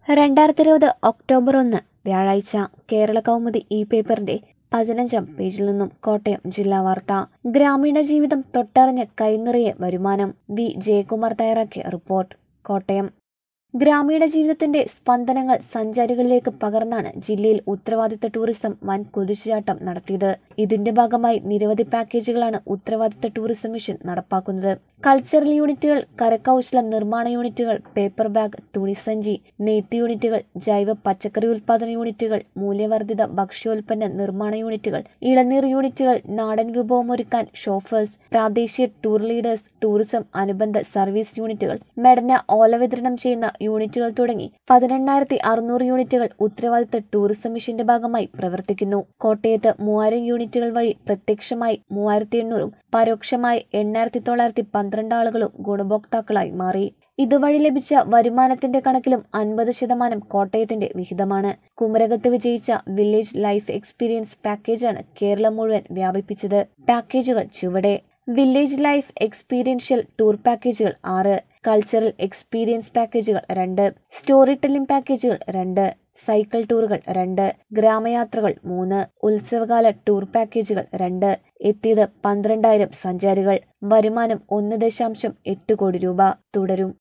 2020 October 1 വ്യാഴാഴ്ച കേരള കൗമുദി പേപ്പറിന്റെ 15-ാം പേജിൽ നിന്നും കോട്ടയം ജില്ലാ വാർത്ത. ഗ്രാമീണ ജീവിതം തൊട്ടറിഞ്ഞ് കൈനിറയെ വരുമാനം. വി ജയകുമാർ തയ്യാറാക്കിയ റിപ്പോർട്ട്. കോട്ടയം. ഗ്രാമീണ ജീവിതത്തിന്റെ സ്പന്ദനങ്ങൾ സഞ്ചാരികളിലേക്ക് പകർന്നാണ് ജില്ലയിൽ ഉത്തരവാദിത്ത ടൂറിസം വൻ കുതിച്ചുചാട്ടം നടത്തിയത്. ഇതിന്റെ ഭാഗമായി നിരവധി പാക്കേജുകളാണ് ഉത്തരവാദിത്ത ടൂറിസം മിഷൻ നടപ്പാക്കുന്നത്. കൾച്ചറൽ യൂണിറ്റുകൾ, കരകൗശല നിർമ്മാണ യൂണിറ്റുകൾ, പേപ്പർ ബാഗ്, തുണിസഞ്ചി, നെയ്ത്ത് യൂണിറ്റുകൾ, ജൈവ പച്ചക്കറി ഉൽപാദന യൂണിറ്റുകൾ, മൂല്യവർദ്ധിത ഭക്ഷ്യോൽപ്പന്ന നിർമ്മാണ യൂണിറ്റുകൾ, ഇളനീർ യൂണിറ്റുകൾ, നാടൻ വിഭവമൊരുക്കാൻ ഷോഫേഴ്സ്, പ്രാദേശിക ടൂർ ലീഡേഴ്സ്, ടൂറിസം അനുബന്ധ സർവീസ് യൂണിറ്റുകൾ, മെഡന ഓല വിതരണം ചെയ്യുന്ന യൂണിറ്റുകൾ തുടങ്ങി 18,600 യൂണിറ്റുകൾ ഉത്തരവാദിത്ത ടൂറിസം മിഷന്റെ ഭാഗമായി പ്രവർത്തിക്കുന്നു. കോട്ടയത്ത് 3000 യൂണിറ്റുകൾ വഴി പ്രത്യക്ഷമായി 3800-ഉം പരോക്ഷമായി 8,912 ആളുകളും ഗുണഭോക്താക്കളായി മാറി. ഇതുവഴി ലഭിച്ച വരുമാനത്തിന്റെ കണക്കിലും 50% കോട്ടയത്തിന്റെ വിഹിതമാണ്. കുമരകത്ത് വിജയിച്ച വില്ലേജ് ലൈഫ് എക്സ്പീരിയൻസ് പാക്കേജാണ് കേരളം മുഴുവൻ വ്യാപിപ്പിച്ചത്. പാക്കേജുകൾ ചുവടെ. വില്ലേജ് ലൈഫ് എക്സ്പീരിയൻഷ്യൽ ടൂർ പാക്കേജുകൾ 6, കൾച്ചറൽ എക്സ്പീരിയൻസ് പാക്കേജുകൾ 2, സ്റ്റോറി ടെല്ലിംഗ് പാക്കേജുകൾ 2, സൈക്കിൾ ടൂറുകൾ 2, ഗ്രാമയാത്രകൾ 3, ഉത്സവകാല ടൂർ പാക്കേജുകൾ 2. എത്തിയത് 12,000 സഞ്ചാരികൾ. വരുമാനം 1.8 കോടി രൂപ. തുടരും.